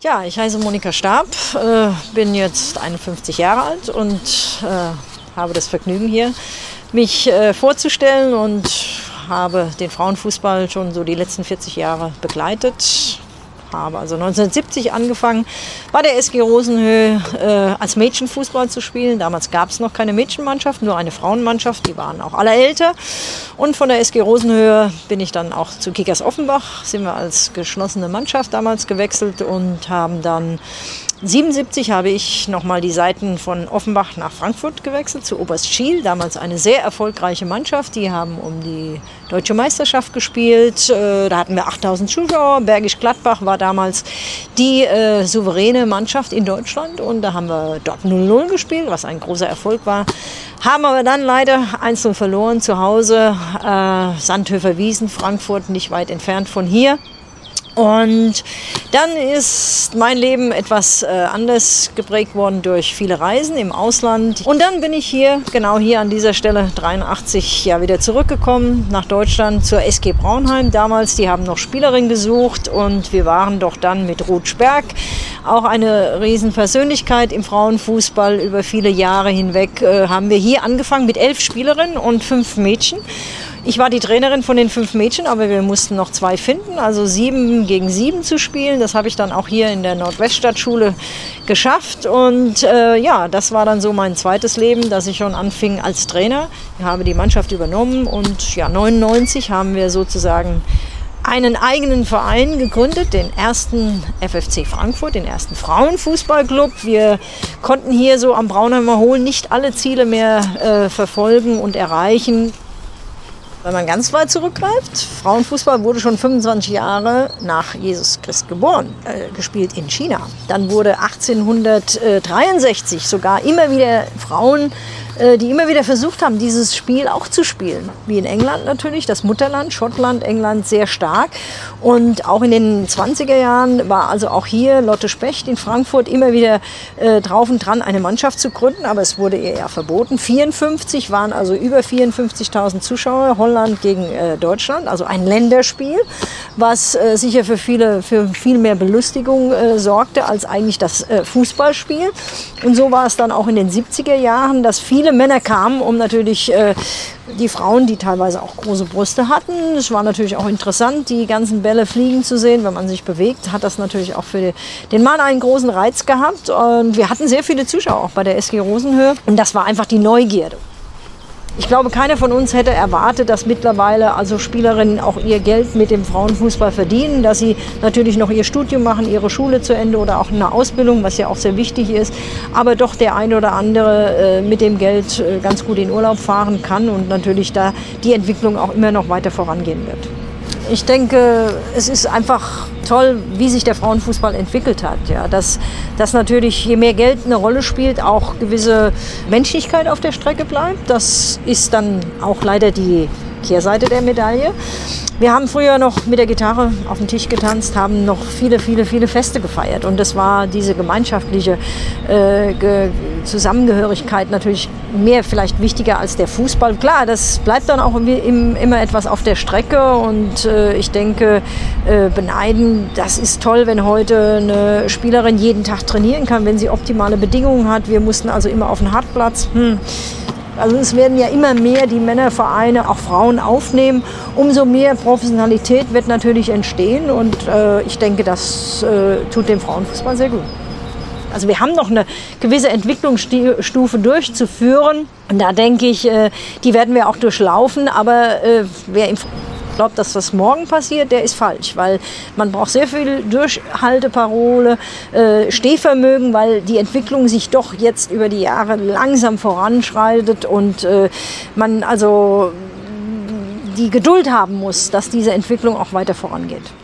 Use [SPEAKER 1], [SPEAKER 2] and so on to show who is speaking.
[SPEAKER 1] Ja, ich heiße Monika Stab, bin jetzt 51 Jahre alt und habe das Vergnügen hier, mich vorzustellen, und habe den Frauenfußball schon so die letzten 40 Jahre begleitet. Habe also 1970 angefangen, bei der SG Rosenhöhe als Mädchenfußball zu spielen. Damals gab es noch keine Mädchenmannschaft, nur eine Frauenmannschaft, die waren auch alle älter. Und von der SG Rosenhöhe bin ich dann auch zu Kickers Offenbach, sind wir als geschlossene Mannschaft damals gewechselt und haben dann 1977 habe ich nochmal die Seiten von Offenbach nach Frankfurt gewechselt, zu Oberst Schiel. Damals eine sehr erfolgreiche Mannschaft. Die haben um die Deutsche Meisterschaft gespielt. Da hatten wir 8000 Zuschauer. Bergisch Gladbach war damals die souveräne Mannschaft in Deutschland. Und da haben wir dort 0-0 gespielt, was ein großer Erfolg war. Haben aber dann leider 1-0 verloren zu Hause. Sandhöfer Wiesen, Frankfurt, nicht weit entfernt von hier. Und dann ist mein Leben etwas anders geprägt worden durch viele Reisen im Ausland. Und dann bin ich hier, genau hier an dieser Stelle, 83 wieder zurückgekommen nach Deutschland zur SG Braunheim. Damals, die haben noch Spielerin gesucht, und wir waren doch dann mit Ruth Sperg, auch eine Riesenpersönlichkeit im Frauenfußball über viele Jahre hinweg, haben wir hier angefangen mit 11 Spielerinnen und 5 Mädchen. Ich war die Trainerin von den 5 Mädchen, aber wir mussten noch 2 finden, also 7 gegen 7 zu spielen. Das habe ich dann auch hier in der Nordweststadtschule geschafft. Und das war dann so mein zweites Leben, dass ich schon anfing als Trainer. Ich habe die Mannschaft übernommen, und 1999 haben wir sozusagen einen eigenen Verein gegründet, den ersten FFC Frankfurt, den ersten Frauenfußballclub. Wir konnten hier so am Braunheimer Hohl nicht alle Ziele mehr verfolgen und erreichen. Wenn man ganz weit zurückgreift, Frauenfußball wurde schon 25 Jahre nach Jesus Christ geboren, gespielt in China. Dann wurde 1863 sogar immer wieder Frauen, die immer wieder versucht haben, dieses Spiel auch zu spielen. Wie in England natürlich, das Mutterland, Schottland, England sehr stark. Und auch in den 20er Jahren war also auch hier Lotte Specht in Frankfurt immer wieder drauf und dran, eine Mannschaft zu gründen, aber es wurde ihr ja verboten. 54 waren also über 54.000 Zuschauer, Holland gegen Deutschland, also ein Länderspiel, was sicher für viel mehr Belustigung sorgte als eigentlich das Fußballspiel. Und so war es dann auch in den 70er Jahren, dass viele Männer kamen, um natürlich die Frauen, die teilweise auch große Brüste hatten. Es war natürlich auch interessant, die ganzen Bälle fliegen zu sehen. Wenn man sich bewegt, hat das natürlich auch für den Mann einen großen Reiz gehabt. Und wir hatten sehr viele Zuschauer auch bei der SG Rosenhöhe. Und das war einfach die Neugierde. Ich glaube, keiner von uns hätte erwartet, dass mittlerweile also Spielerinnen auch ihr Geld mit dem Frauenfußball verdienen, dass sie natürlich noch ihr Studium machen, ihre Schule zu Ende oder auch eine Ausbildung, was ja auch sehr wichtig ist, aber doch der eine oder andere mit dem Geld ganz gut in Urlaub fahren kann und natürlich da die Entwicklung auch immer noch weiter vorangehen wird. Ich denke, es ist einfach toll, wie sich der Frauenfußball entwickelt hat. Ja, dass natürlich, je mehr Geld eine Rolle spielt, auch gewisse Menschlichkeit auf der Strecke bleibt. Das ist dann auch leider die Kehrseite der Medaille. Wir haben früher noch mit der Gitarre auf den Tisch getanzt, haben noch viele Feste gefeiert. Und das war diese gemeinschaftliche Zusammengehörigkeit natürlich mehr vielleicht wichtiger als der Fußball. Klar, das bleibt dann auch immer etwas auf der Strecke. Und ich denke, beneiden, das ist toll, wenn heute eine Spielerin jeden Tag trainieren kann, wenn sie optimale Bedingungen hat. Wir mussten also immer auf den Hartplatz. Also es werden ja immer mehr die Männervereine, auch Frauen aufnehmen. Umso mehr Professionalität wird natürlich entstehen, und ich denke, das tut dem Frauenfußball sehr gut. Also wir haben noch eine gewisse Entwicklungsstufe durchzuführen, und da denke ich, die werden wir auch durchlaufen, aber wer im glaubt, dass was morgen passiert, der ist falsch, weil man braucht sehr viel Durchhalteparole, Stehvermögen, weil die Entwicklung sich doch jetzt über die Jahre langsam voranschreitet und man also die Geduld haben muss, dass diese Entwicklung auch weiter vorangeht.